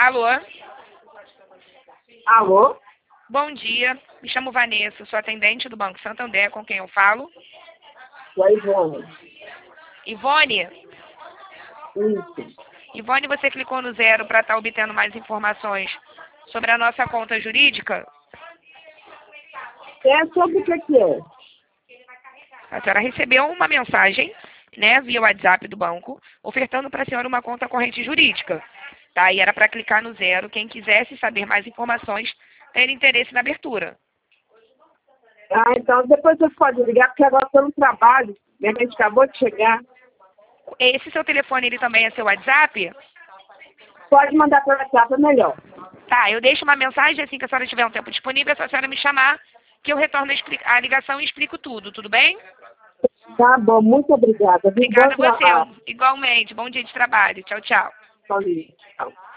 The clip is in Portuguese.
Alô? Alô? Bom dia. Me chamo Vanessa, sou atendente do Banco Santander, com quem eu falo. Oi, Ivone. Ivone? Isso. Ivone, você clicou no 0 para estar obtendo mais informações sobre a nossa conta jurídica? É sobre o que é? A senhora recebeu uma mensagem, né, via WhatsApp do banco, ofertando para a senhora uma conta corrente jurídica. Tá? E era para clicar no 0, quem quisesse saber mais informações, ter interesse na abertura. Ah, então depois você pode ligar, porque agora estou no trabalho. Minha mãe acabou de chegar. Esse seu telefone, ele também é seu WhatsApp? Pode mandar para o WhatsApp, é melhor. Tá, eu deixo uma mensagem assim que a senhora tiver um tempo disponível, é só a senhora me chamar, que eu retorno a ligação e explico tudo bem? Tá bom, muito obrigada. Obrigada a você. Igualmente. Bom dia de trabalho. Tchau, tchau. Tchau.